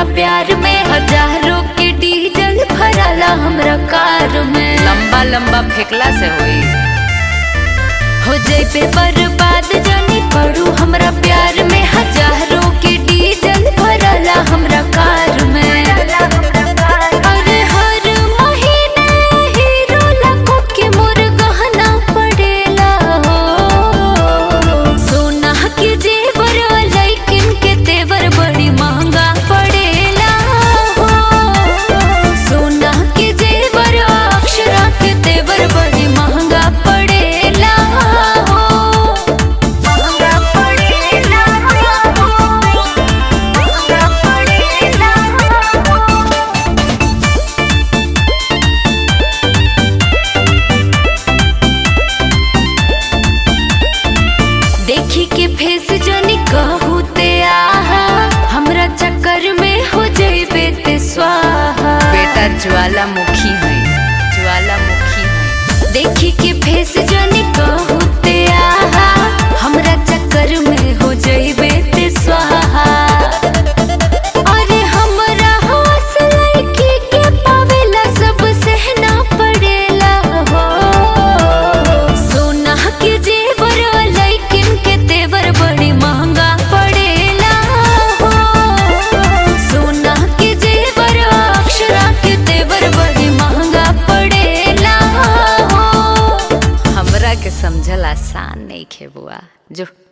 प्यार में, हजारों के डीजल भराला हमरा कार में। लंबा लंबा फेंकला से होई हो जैबे बर्बाद जानी पड़ू हमरा प्यार में, हजारों के डीजल भराला हमरा कार में। अरे हर महीने हीरो लाखों के मोर गहना पड़ेला हो, सोना के जेवर लेकिन के तेवर बड़ी महंगा पड़ेला हो, सोना के जेवर अक्षरा के तेवर बड़ी महंगा पड़ेला हो, महंगा पड़ेला हो, महंगा पड़ेला हो। देखी के फेस जनी कहू ते आहा, हमरा चक्कर में हो जइबे ते स्वाहा। बेटा ज्वालामुखी है, ज्वालामुखी है। देखी के फेस जनी कहू ते आहा, हमरा चक्कर में हो जइबे ते स्वाहा। अरे हमरा होश लइकी के पावेला सब सहना पड़ेला हो, सोना के जेवर लेकिन के तेवर बड़ी महंगा पड़ेला हो, सोना के जेवर अक्षरा के तेवर बड़ी महंगा पड़ेला हो। हमरा के समझल आसान नहीं खे बुआ जो